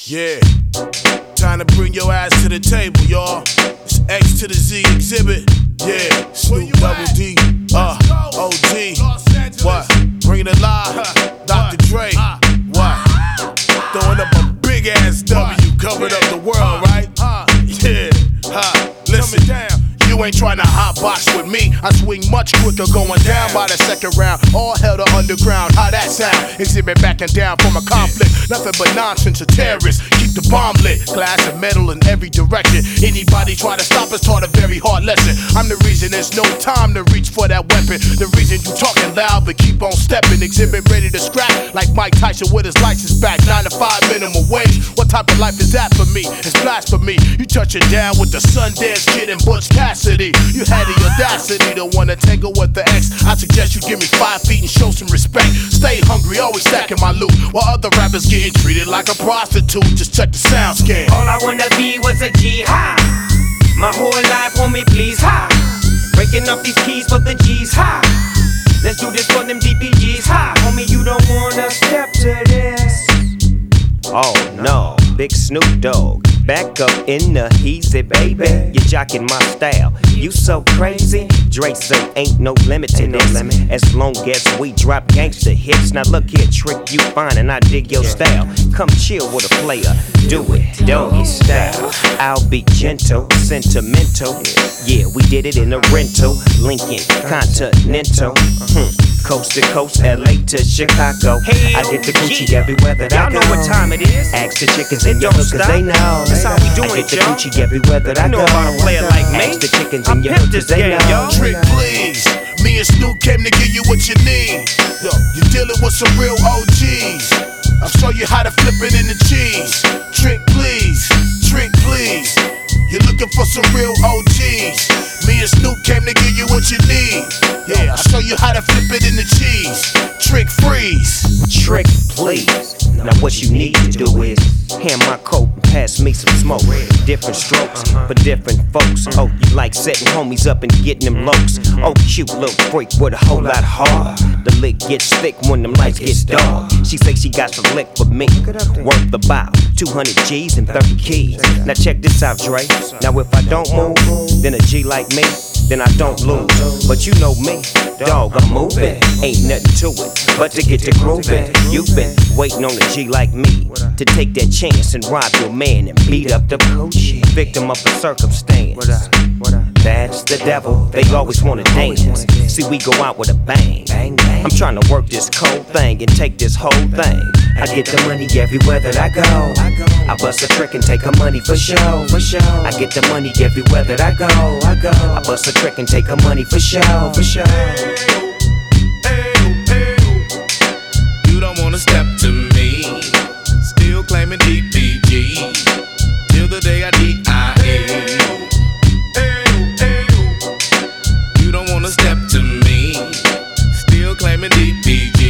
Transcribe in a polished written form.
Yeah, time to bring your ass to the table, y'all. It's X to the Z exhibit. Yeah, Snoop Double D, OG. What? Bringing it live, Dr. Dre. What? Throwing up a big ass W, covered up the world, right? Yeah, listen down. You ain't tryna hotbox with me. I swing much quicker, going down by the second round. All hell to underground, how that sound? Exhibit backing down from a conflict. Nothing but nonsense, a terrorist. Keep the bomb lit, glass and metal in every direction. Anybody try to stop us taught a very hard lesson. I'm the reason there's no time to reach for that weapon. The reason you talking loud but keep on stepping. Exhibit ready to scrap like Mike Tyson with his license back. 9 to 5 minimum wage. What type of life is that for me? It's blasphemy. You touching down with the Sundance Kid and Butch Cassidy. You had the audacity to wanna tangle with the X. I suggest you give me 5 feet and show some respect. Stay hungry, always stacking my loot, while other rappers getting treated like a prostitute. Just check the sound scan. All I wanna be was a G high. My whole life want me please high. Breaking up these keys for the G's high. Let's do this for them DPGs high. Homie, you don't wanna step to this. Oh no, Big Snoop Dogg, back up in the easy, baby. You're jocking my style, you so crazy. Dre say ain't no limit to this, as long as we drop gangsta hits. Now look here, Trick, you fine and I dig your style. Come chill with a player, do it, doggy style. I'll be gentle, sentimental. Yeah, we did it in a rental, Lincoln Continental. Coast to coast, LA to Chicago. I get the Gucci everywhere that I go. Y'all know what time it is. Ask the chickens in your hood cause they know. That's how we doing I get it, the y'all. Gucci everywhere that I go. You know about a player like me. Ask the chickens I in your pimped hood this cause they game, know. y'all. Trick, please. Me and Snoop came to give you what you need. Yo, you're dealing with some real OGs. I'll show you how to flip it in the cheese. Trick, please. Trick, please. You're looking for some real OGs. Me and Snoop came to give you what you need. Yeah, I'll show you how to flip it in the cheese. Trick, freeze. Trick, please. Now what you need to do is hand my coat and pass me some smoke. Different strokes for different folks. Oh, you like setting homies up and getting them lokes. Oh, cute little freak with a whole lot of heart. The lick gets thick when them lights get dark. She say she got some lick for me, worth about 200 G's and 30 keys. Now check this out, Dre. Now if I don't move, then a G like me, then I don't lose. But you know me, dog, I'm moving. Ain't nothing to it but to get to grooving. You've been waiting on a G like me to take that chance and rob your man and beat up the coach. Victim of a circumstance. That's the devil, they always wanna dance. See, we go out with a bang. I'm trying to work this cold thing and take this whole thing. I get the money everywhere that I go. I bust a trick and take her money for show. I get the money everywhere that I go. I bust a trick and take her money for show. You don't wanna step to me. Still claiming DPG. Till the day I DIA. You don't wanna step to me. Still claiming DPG.